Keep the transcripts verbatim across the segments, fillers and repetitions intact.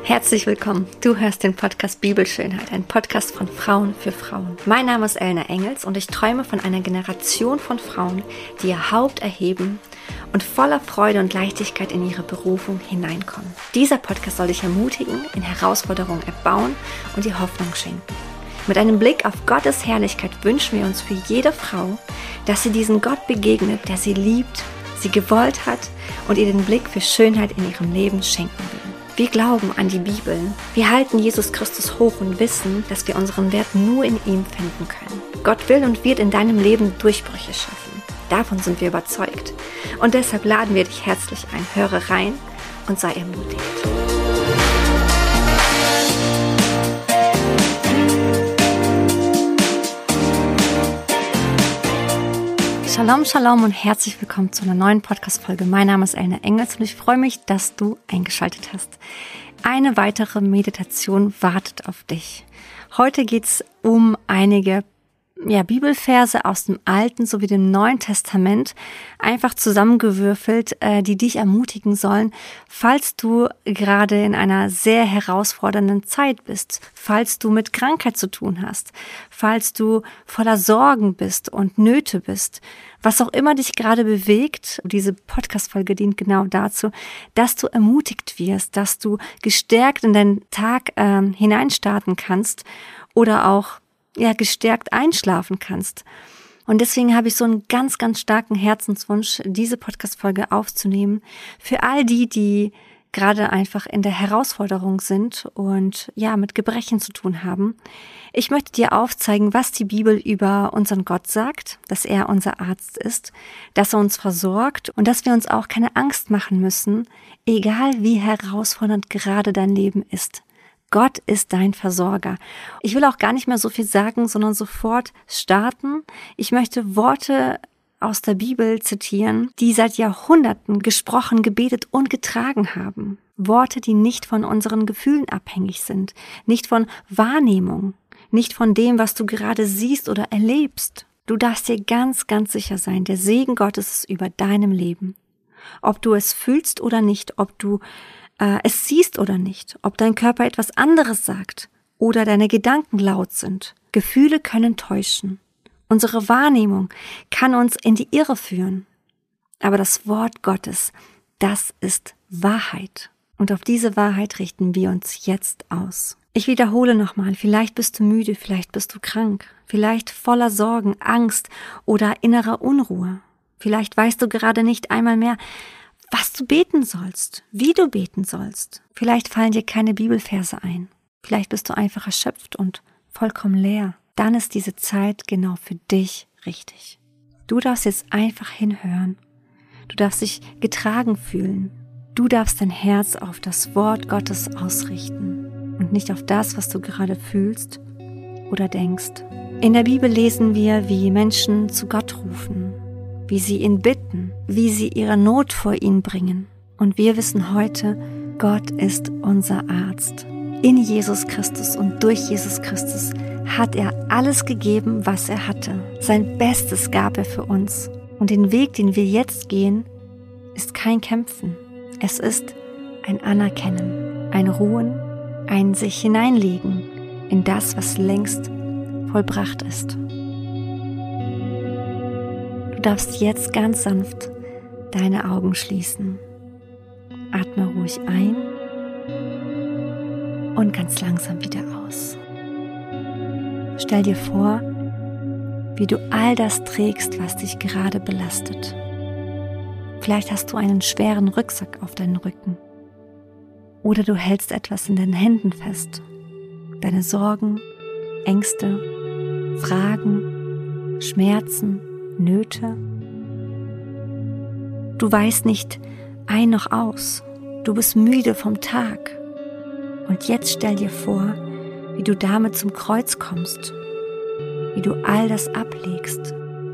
Herzlich willkommen. Du hörst den Podcast Bibelschönheit, ein Podcast von Frauen für Frauen. Mein Name ist Elna Engels und ich träume von einer Generation von Frauen, die ihr Haupt erheben und voller Freude und Leichtigkeit in ihre Berufung hineinkommen. Dieser Podcast soll dich ermutigen, in Herausforderungen erbauen und dir Hoffnung schenken. Mit einem Blick auf Gottes Herrlichkeit wünschen wir uns für jede Frau, dass sie diesen Gott begegnet, der sie liebt, sie gewollt hat und ihr den Blick für Schönheit in ihrem Leben schenken will. Wir glauben an die Bibel. Wir halten Jesus Christus hoch und wissen, dass wir unseren Wert nur in ihm finden können. Gott will und wird in deinem Leben Durchbrüche schaffen. Davon sind wir überzeugt. Und deshalb laden wir dich herzlich ein. Höre rein und sei ermutigt. Shalom, Shalom und herzlich willkommen zu einer neuen Podcast-Folge. Mein Name ist Elna Engels und ich freue mich, dass du eingeschaltet hast. Eine weitere Meditation wartet auf dich. Heute geht es um einige ja, Bibelverse aus dem Alten sowie dem Neuen Testament, einfach zusammengewürfelt, äh, die dich ermutigen sollen, falls du gerade in einer sehr herausfordernden Zeit bist, falls du mit Krankheit zu tun hast, falls du voller Sorgen bist und Nöte bist, was auch immer dich gerade bewegt. Diese Podcast-Folge dient genau dazu, dass du ermutigt wirst, dass du gestärkt in deinen Tag äh, hineinstarten kannst oder auch ja gestärkt einschlafen kannst. Und deswegen habe ich so einen ganz, ganz starken Herzenswunsch, diese Podcast-Folge aufzunehmen für all die, die gerade einfach in der Herausforderung sind und ja mit Gebrechen zu tun haben. Ich möchte dir aufzeigen, was die Bibel über unseren Gott sagt, dass er unser Arzt ist, dass er uns versorgt und dass wir uns auch keine Angst machen müssen, egal wie herausfordernd gerade dein Leben ist. Gott ist dein Versorger. Ich will auch gar nicht mehr so viel sagen, sondern sofort starten. Ich möchte Worte aus der Bibel zitieren, die seit Jahrhunderten gesprochen, gebetet und getragen haben. Worte, die nicht von unseren Gefühlen abhängig sind, nicht von Wahrnehmung, nicht von dem, was du gerade siehst oder erlebst. Du darfst dir ganz, ganz sicher sein, der Segen Gottes ist über deinem Leben. Ob du es fühlst oder nicht, ob du äh, es siehst oder nicht, ob dein Körper etwas anderes sagt oder deine Gedanken laut sind. Gefühle können täuschen. Unsere Wahrnehmung kann uns in die Irre führen. Aber das Wort Gottes, das ist Wahrheit. Und auf diese Wahrheit richten wir uns jetzt aus. Ich wiederhole nochmal, vielleicht bist du müde, vielleicht bist du krank, vielleicht voller Sorgen, Angst oder innerer Unruhe. Vielleicht weißt du gerade nicht einmal mehr, was du beten sollst, wie du beten sollst. Vielleicht fallen dir keine Bibelverse ein. Vielleicht bist du einfach erschöpft und vollkommen leer. Dann ist diese Zeit genau für dich richtig. Du darfst jetzt einfach hinhören. Du darfst dich getragen fühlen. Du darfst dein Herz auf das Wort Gottes ausrichten und nicht auf das, was du gerade fühlst oder denkst. In der Bibel lesen wir, wie Menschen zu Gott rufen, wie sie ihn bitten, wie sie ihre Not vor ihn bringen. Und wir wissen heute, Gott ist unser Arzt. In Jesus Christus und durch Jesus Christus hat er alles gegeben, was er hatte. Sein Bestes gab er für uns. Und den Weg, den wir jetzt gehen, ist kein Kämpfen. Es ist ein Anerkennen, ein Ruhen, ein sich hineinlegen in das, was längst vollbracht ist. Du darfst jetzt ganz sanft deine Augen schließen. Atme ruhig ein und ganz langsam wieder aus. Stell dir vor, wie du all das trägst, was dich gerade belastet. Vielleicht hast du einen schweren Rucksack auf deinen Rücken. Oder du hältst etwas in deinen Händen fest. Deine Sorgen, Ängste, Fragen, Schmerzen, Nöte. Du weißt nicht ein noch aus. Du bist müde vom Tag. Und jetzt stell dir vor, wie du damit zum Kreuz kommst, wie du all das ablegst,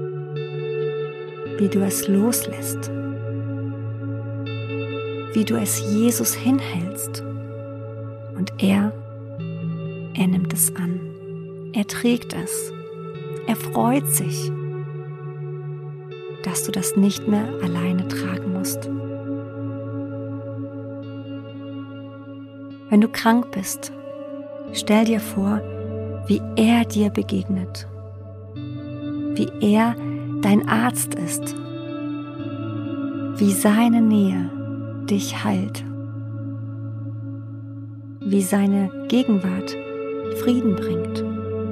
wie du es loslässt, wie du es Jesus hinhältst. Und er, er nimmt es an, er trägt es, er freut sich, dass du das nicht mehr alleine tragen musst. Wenn du krank bist, stell dir vor, wie er dir begegnet, wie er dein Arzt ist, wie seine Nähe dich heilt, wie seine Gegenwart Frieden bringt.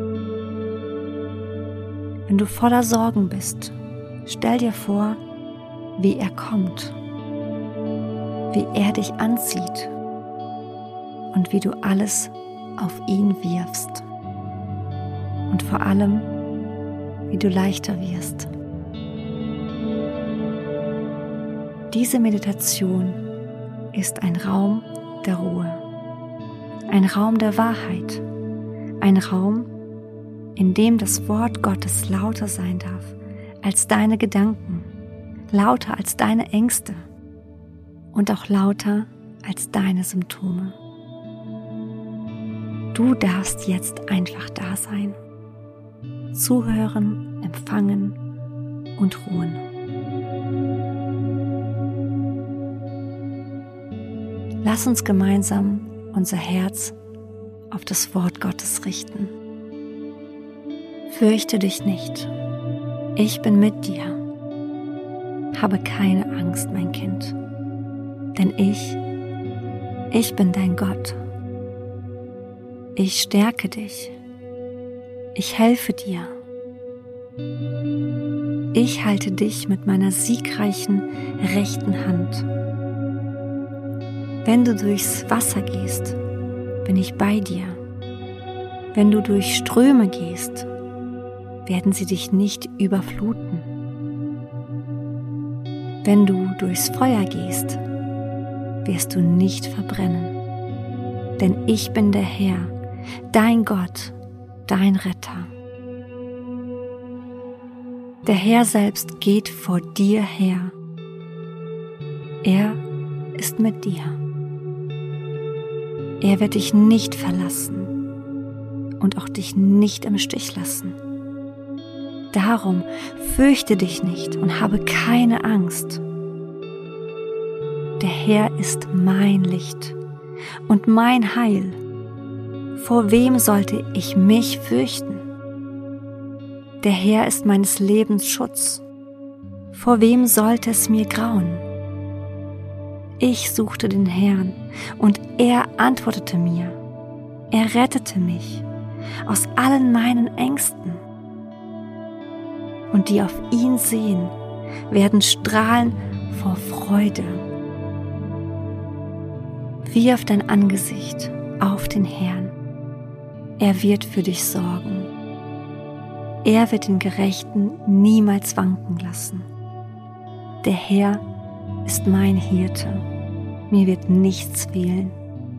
Wenn du voller Sorgen bist, stell dir vor, wie er kommt, wie er dich anzieht und wie du alles auf ihn wirfst und vor allem, wie du leichter wirst. Diese Meditation ist ein Raum der Ruhe, ein Raum der Wahrheit, ein Raum, in dem das Wort Gottes lauter sein darf als deine Gedanken, lauter als deine Ängste und auch lauter als deine Symptome. Du darfst jetzt einfach da sein, zuhören, empfangen und ruhen. Lass uns gemeinsam unser Herz auf das Wort Gottes richten. Fürchte dich nicht, ich bin mit dir. Habe keine Angst, mein Kind, denn ich, ich bin dein Gott. Ich stärke dich, ich helfe dir. Ich halte dich mit meiner siegreichen rechten Hand. Wenn du durchs Wasser gehst, bin ich bei dir. Wenn du durch Ströme gehst, werden sie dich nicht überfluten. Wenn du durchs Feuer gehst, wirst du nicht verbrennen. Denn ich bin der Herr, dein Gott, dein Retter. Der Herr selbst geht vor dir her. Er ist mit dir. Er wird dich nicht verlassen und auch dich nicht im Stich lassen. Darum fürchte dich nicht und habe keine Angst. Der Herr ist mein Licht und mein Heil. Vor wem sollte ich mich fürchten? Der Herr ist meines Lebens Schutz. Vor wem sollte es mir grauen? Ich suchte den Herrn und er antwortete mir. Er rettete mich aus allen meinen Ängsten. Und die auf ihn sehen, werden strahlen vor Freude. Wirf dein Angesicht auf den Herrn. Er wird für dich sorgen. Er wird den Gerechten niemals wanken lassen. Der Herr ist mein Hirte. Mir wird nichts fehlen.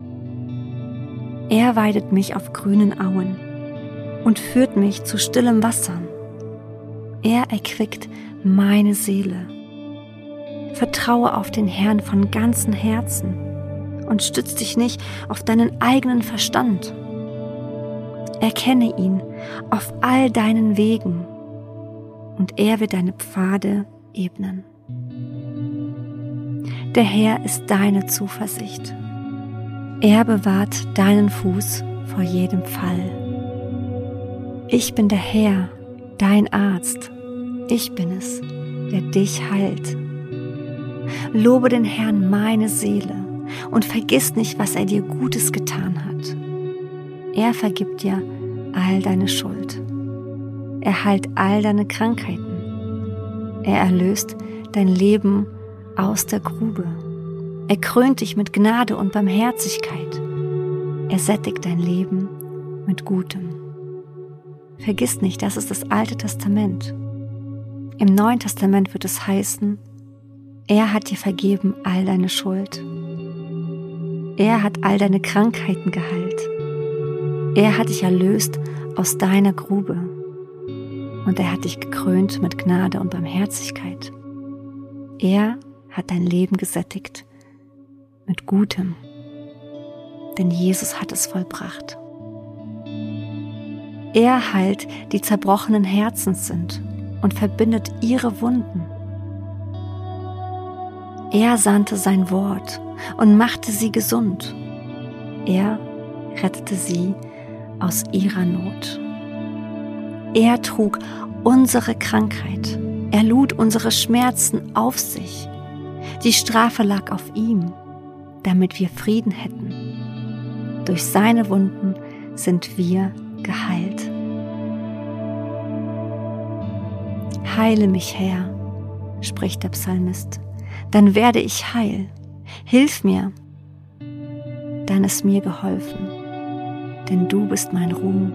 Er weidet mich auf grünen Auen und führt mich zu stillem Wasser. Er erquickt meine Seele. Vertraue auf den Herrn von ganzem Herzen und stütz dich nicht auf deinen eigenen Verstand. Erkenne ihn auf all deinen Wegen und er wird deine Pfade ebnen. Der Herr ist deine Zuversicht. Er bewahrt deinen Fuß vor jedem Fall. Ich bin der Herr, dein Arzt. Ich bin es, der dich heilt. Lobe den Herrn meine Seele und vergiss nicht, was er dir Gutes getan hat. Er vergibt dir all deine Schuld. Er heilt all deine Krankheiten. Er erlöst dein Leben aus der Grube. Er krönt dich mit Gnade und Barmherzigkeit. Er sättigt dein Leben mit Gutem. Vergiss nicht, das ist das Alte Testament. Im Neuen Testament wird es heißen, er hat dir vergeben all deine Schuld. Er hat all deine Krankheiten geheilt. Er hat dich erlöst aus deiner Grube. Und er hat dich gekrönt mit Gnade und Barmherzigkeit. Er hat dein Leben gesättigt mit Gutem. Denn Jesus hat es vollbracht. Er heilt, die zerbrochenen Herzens sind und verbindet ihre Wunden. Er sandte sein Wort und machte sie gesund. Er rettete sie aus ihrer Not. Er trug unsere Krankheit. Er lud unsere Schmerzen auf sich. Die Strafe lag auf ihm, damit wir Frieden hätten. Durch seine Wunden sind wir geheilt. Heile mich, Herr, spricht der Psalmist, dann werde ich heil. Hilf mir, dann ist mir geholfen, denn du bist mein Ruhm.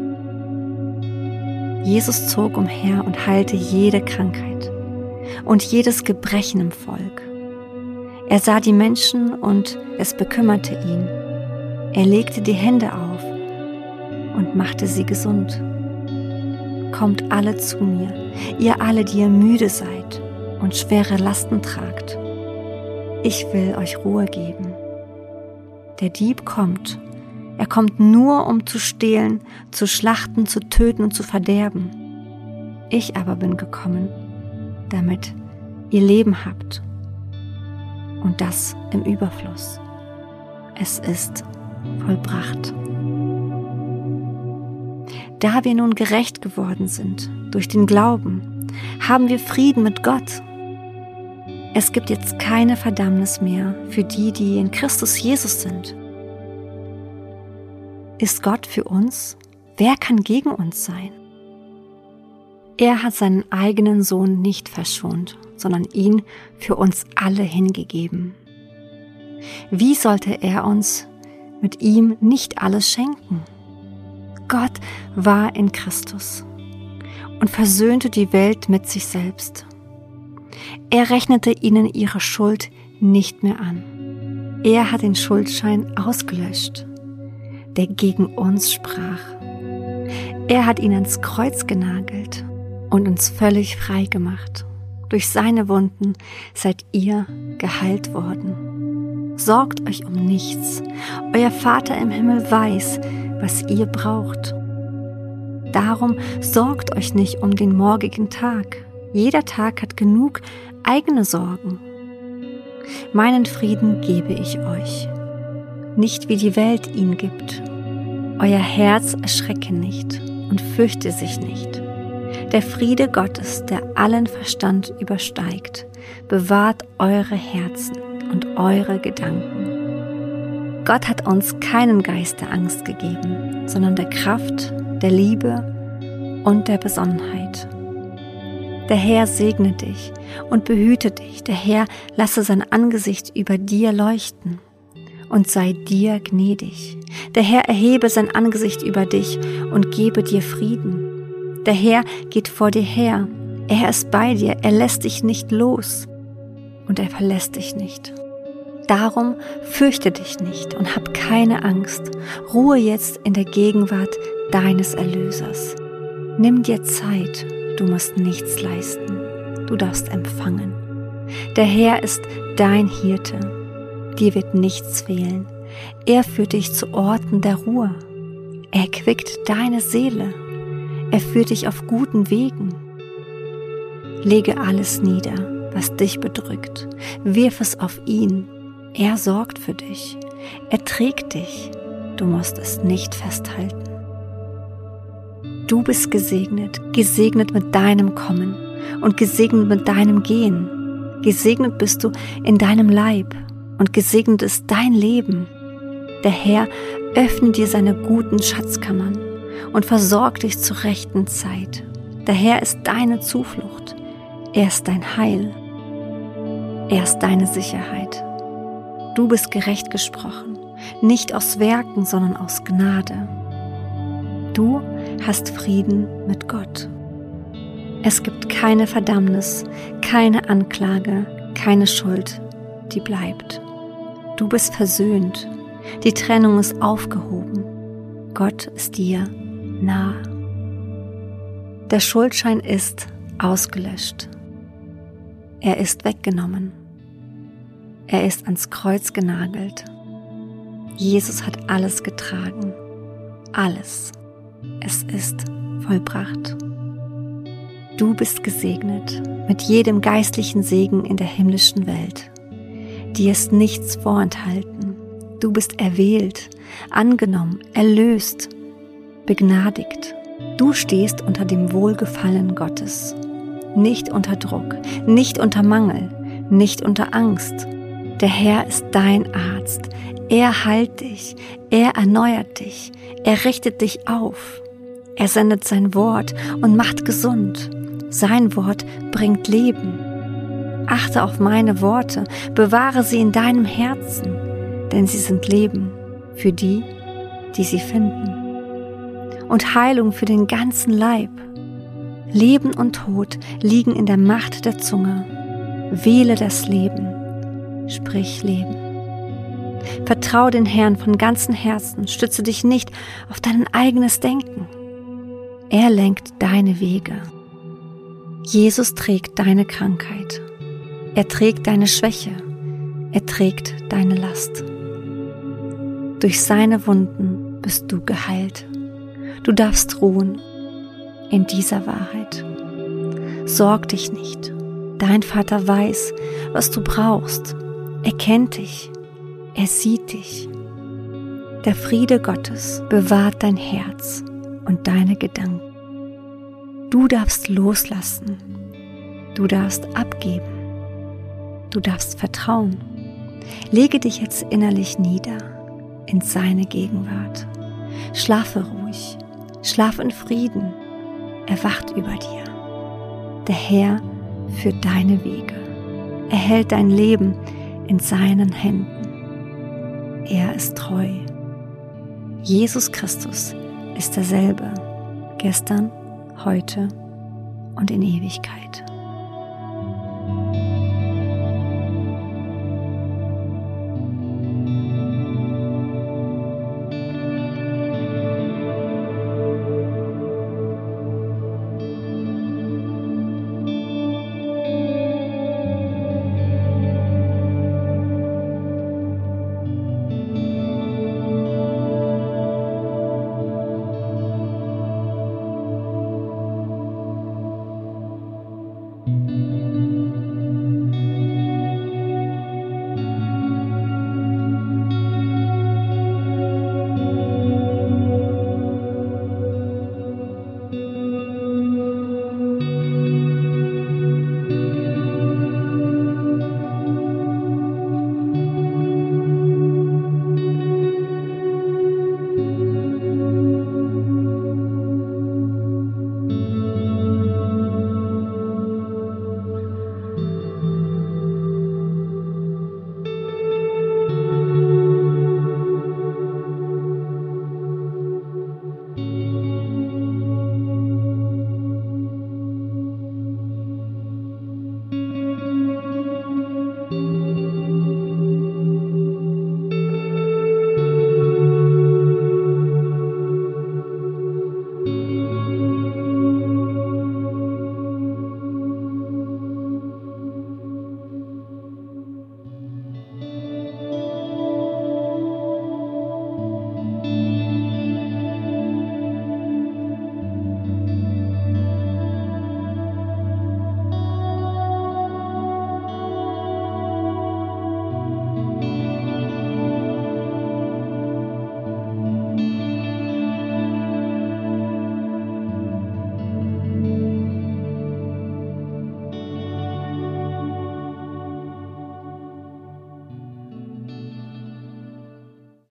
Jesus zog umher und heilte jede Krankheit und jedes Gebrechen im Volk. Er sah die Menschen und es bekümmerte ihn. Er legte die Hände auf und machte sie gesund. Kommt alle zu mir, ihr alle, die ihr müde seid und schwere Lasten tragt. Ich will euch Ruhe geben. Der Dieb kommt. Er kommt nur, um zu stehlen, zu schlachten, zu töten und zu verderben. Ich aber bin gekommen, damit ihr Leben habt. Und das im Überfluss. Es ist vollbracht. Da wir nun gerecht geworden sind, durch den Glauben, haben wir Frieden mit Gott. Es gibt jetzt keine Verdammnis mehr für die, die in Christus Jesus sind. Ist Gott für uns? Wer kann gegen uns sein? Er hat seinen eigenen Sohn nicht verschont, sondern ihn für uns alle hingegeben. Wie sollte er uns mit ihm nicht alles schenken? Gott war in Christus und versöhnte die Welt mit sich selbst. Er rechnete ihnen ihre Schuld nicht mehr an. Er hat den Schuldschein ausgelöscht, der gegen uns sprach. Er hat ihn ans Kreuz genagelt und uns völlig frei gemacht. Durch seine Wunden seid ihr geheilt worden. Sorgt euch um nichts. Euer Vater im Himmel weiß, was ihr braucht. Darum sorgt euch nicht um den morgigen Tag. Jeder Tag hat genug eigene Sorgen. Meinen Frieden gebe ich euch, nicht wie die Welt ihn gibt. Euer Herz erschrecke nicht und fürchte sich nicht. Der Friede Gottes, der allen Verstand übersteigt, bewahrt eure Herzen und eure Gedanken. Gott hat uns keinen Geist der Angst gegeben, sondern der Kraft, der Liebe und der Besonnenheit. Der Herr segne dich und behüte dich. Der Herr lasse sein Angesicht über dir leuchten und sei dir gnädig. Der Herr erhebe sein Angesicht über dich und gebe dir Frieden. Der Herr geht vor dir her. Er ist bei dir. Er lässt dich nicht los und er verlässt dich nicht. Darum fürchte dich nicht und hab keine Angst. Ruhe jetzt in der Gegenwart deines Erlösers. Nimm dir Zeit. Du musst nichts leisten. Du darfst empfangen. Der Herr ist dein Hirte. Dir wird nichts fehlen. Er führt dich zu Orten der Ruhe. Er quickt deine Seele. Er führt dich auf guten Wegen. Lege alles nieder, was dich bedrückt. Wirf es auf ihn. Er sorgt für dich. Er trägt dich. Du musst es nicht festhalten. Du bist gesegnet, gesegnet mit deinem Kommen und gesegnet mit deinem Gehen. Gesegnet bist du in deinem Leib und gesegnet ist dein Leben. Der Herr öffnet dir seine guten Schatzkammern und versorgt dich zur rechten Zeit. Der Herr ist deine Zuflucht. Er ist dein Heil. Er ist deine Sicherheit. Du bist gerecht gesprochen, nicht aus Werken, sondern aus Gnade. Du hast Frieden mit Gott. Es gibt keine Verdammnis, keine Anklage, keine Schuld, die bleibt. Du bist versöhnt, die Trennung ist aufgehoben. Gott ist dir nah. Der Schuldschein ist ausgelöscht. Er ist weggenommen. Er ist ans Kreuz genagelt. Jesus hat alles getragen. Alles. Es ist vollbracht. Du bist gesegnet mit jedem geistlichen Segen in der himmlischen Welt. Dir ist nichts vorenthalten Du bist erwählt, angenommen, erlöst, begnadigt. Du stehst unter dem Wohlgefallen Gottes. Nicht unter Druck, nicht unter Mangel, nicht unter Angst. Der Herr ist dein Arzt. Er heilt dich, er erneuert dich, er richtet dich auf. Er sendet sein Wort und macht gesund. Sein Wort bringt Leben. Achte auf meine Worte, bewahre sie in deinem Herzen, denn sie sind Leben für die, die sie finden. Und Heilung für den ganzen Leib. Leben und Tod liegen in der Macht der Zunge. Wähle das Leben, sprich Leben. Vertraue den Herrn von ganzem Herzen, stütze dich nicht auf dein eigenes Denken. Er lenkt deine Wege. Jesus trägt deine Krankheit. Er trägt deine Schwäche. Er trägt deine Last. Durch seine Wunden bist du geheilt. Du darfst ruhen in dieser Wahrheit. Sorg dich nicht. Dein Vater weiß, was du brauchst. Er kennt dich. Er sieht dich. Der Friede Gottes bewahrt dein Herz und deine Gedanken. Du darfst loslassen. Du darfst abgeben. Du darfst vertrauen. Lege dich jetzt innerlich nieder in seine Gegenwart. Schlafe ruhig. Schlaf in Frieden. Er wacht über dir. Der Herr führt deine Wege. Er hält dein Leben in seinen Händen. Er ist treu. Jesus Christus ist derselbe, gestern, heute und in Ewigkeit.